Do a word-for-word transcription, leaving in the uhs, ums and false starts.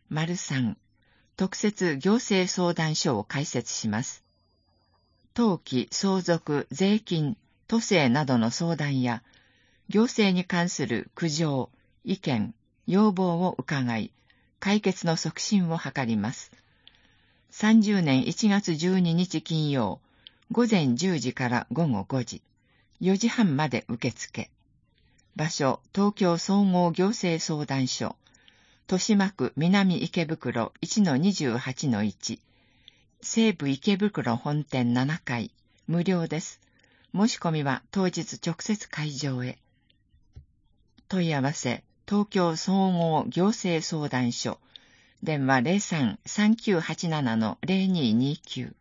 さん、特設行政相談所を開設します。登記、相続、税金、都政などの相談や、行政に関する苦情、意見、要望を伺い、解決の促進を図ります。さんじゅうねんいちがつじゅうににち金曜、午前じゅうじから午後ごじ、よじはんまで受付。場所、東京総合行政相談所、豊島区南池袋 いちのにじゅうはちのいち、西武池袋本店ななかい、無料です。申し込みは当日直接会場へ。問い合わせ、東京総合行政相談所、電話 ゼロさん さんきゅうはちなな ゼロにーにーきゅう。